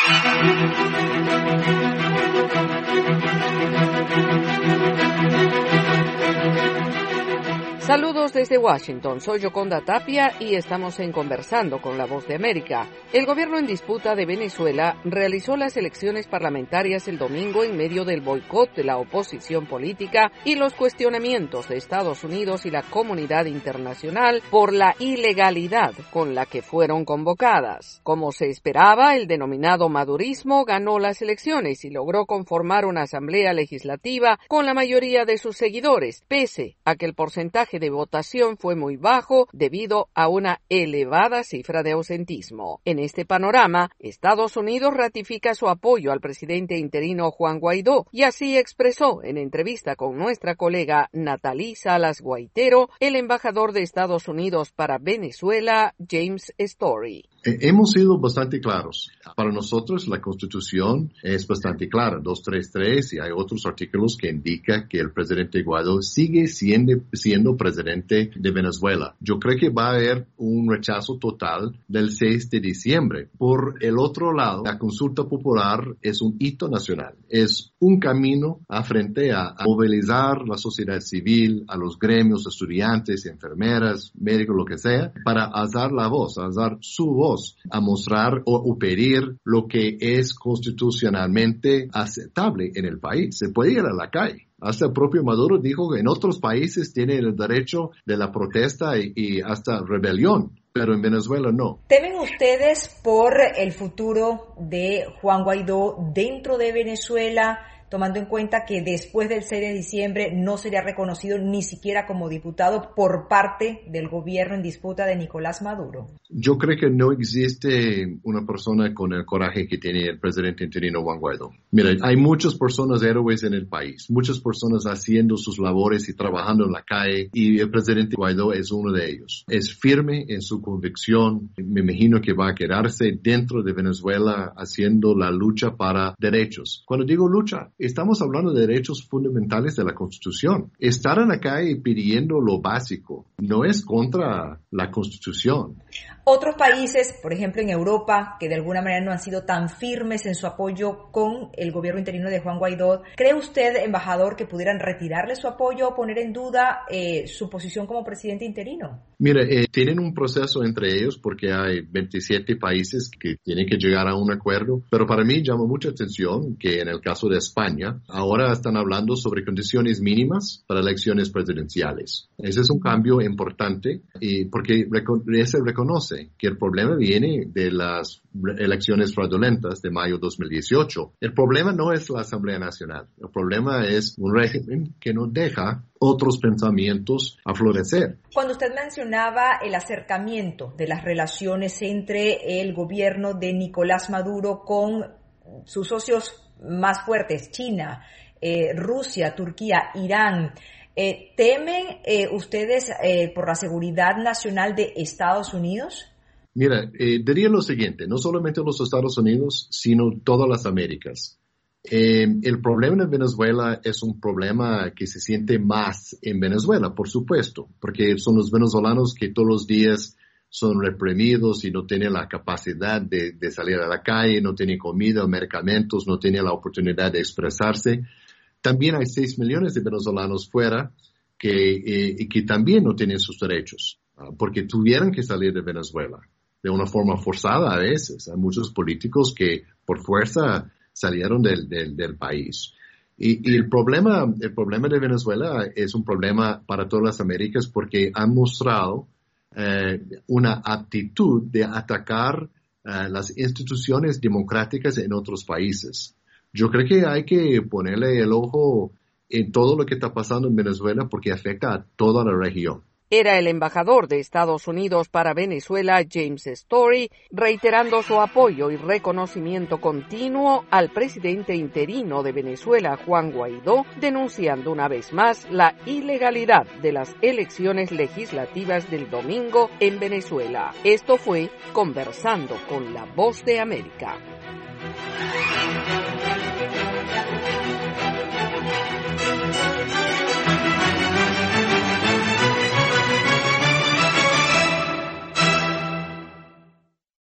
Saludos desde Washington, soy Yoconda Tapia y estamos en Conversando con la Voz de América. El gobierno en disputa de Venezuela realizó las elecciones parlamentarias el domingo en medio del boicot de la oposición política y los cuestionamientos de Estados Unidos y la comunidad internacional por la ilegalidad con la que fueron convocadas. Como se esperaba, el denominado madurismo ganó las elecciones y logró conformar una asamblea legislativa con la mayoría de sus seguidores, pese a que el porcentaje de votación fue muy bajo debido a una elevada cifra de ausentismo. En este panorama, Estados Unidos ratifica su apoyo al presidente interino Juan Guaidó y así expresó en entrevista con nuestra colega Natalie Salas Guaitero el embajador de Estados Unidos para Venezuela, James Story. Hemos sido bastante claros. Para nosotros la Constitución es bastante clara, 233, y hay otros artículos que indican que el presidente Guaidó sigue siendo presidente de Venezuela. Yo creo que va a haber un rechazo total del 6 de diciembre. Por el otro lado, la consulta popular es un hito nacional. Es un camino frente a movilizar la sociedad civil, a los gremios, estudiantes, enfermeras, médicos, lo que sea, para alzar la voz, alzar su voz, a mostrar o pedir lo que es constitucionalmente aceptable en el país. Se puede ir a la calle. Hasta el propio Maduro dijo que en otros países tiene el derecho de la protesta y hasta rebelión, pero en Venezuela no. ¿Temen ustedes por el futuro de Juan Guaidó dentro de Venezuela, tomando en cuenta que después del 6 de diciembre no sería reconocido ni siquiera como diputado por parte del gobierno en disputa de Nicolás Maduro? Yo creo que no existe una persona con el coraje que tiene el presidente interino Juan Guaidó. Mira, hay muchas personas héroes en el país, muchas personas haciendo sus labores y trabajando en la calle, y el presidente Guaidó es uno de ellos. Es firme en su convicción. Me imagino que va a quedarse dentro de Venezuela haciendo la lucha para derechos. Cuando digo lucha, estamos hablando de derechos fundamentales de la Constitución. Estar en la calle pidiendo lo básico no es contra la Constitución. Otros países, por ejemplo en Europa, que de alguna manera no han sido tan firmes en su apoyo con el gobierno interino de Juan Guaidó, ¿cree usted, embajador, que pudieran retirarle su apoyo o poner en duda su posición como presidente interino? Mira, tienen un proceso entre ellos porque hay 27 países que tienen que llegar a un acuerdo, pero para mí llama mucha atención que en el caso de España, ahora están hablando sobre condiciones mínimas para elecciones presidenciales. Ese es un cambio importante porque se reconoce que el problema viene de las elecciones fraudulentas de mayo de 2018. El problema no es la Asamblea Nacional. El problema es un régimen que no deja otros pensamientos a florecer. Cuando usted mencionaba el acercamiento de las relaciones entre el gobierno de Nicolás Maduro con sus socios más fuertes, China, Rusia, Turquía, Irán, ¿temen ustedes por la seguridad nacional de Estados Unidos? Mira, diría lo siguiente, no solamente los Estados Unidos, sino todas las Américas. El problema en Venezuela es un problema que se siente más en Venezuela, por supuesto, porque son los venezolanos que todos los días son reprimidos y no tienen la capacidad de salir a la calle, no tienen comida, medicamentos, no tienen la oportunidad de expresarse. También hay 6 millones de venezolanos fuera que también no tienen sus derechos, porque tuvieron que salir de Venezuela de una forma forzada a veces. Hay muchos políticos que por fuerza salieron del país. Y el problema de Venezuela es un problema para todas las Américas porque han mostrado una aptitud de atacar las instituciones democráticas en otros países. Yo creo que hay que ponerle el ojo en todo lo que está pasando en Venezuela porque afecta a toda la región. Era el embajador de Estados Unidos para Venezuela, James Story, reiterando su apoyo y reconocimiento continuo al presidente interino de Venezuela, Juan Guaidó, denunciando una vez más la ilegalidad de las elecciones legislativas del domingo en Venezuela. Esto fue Conversando con la Voz de América.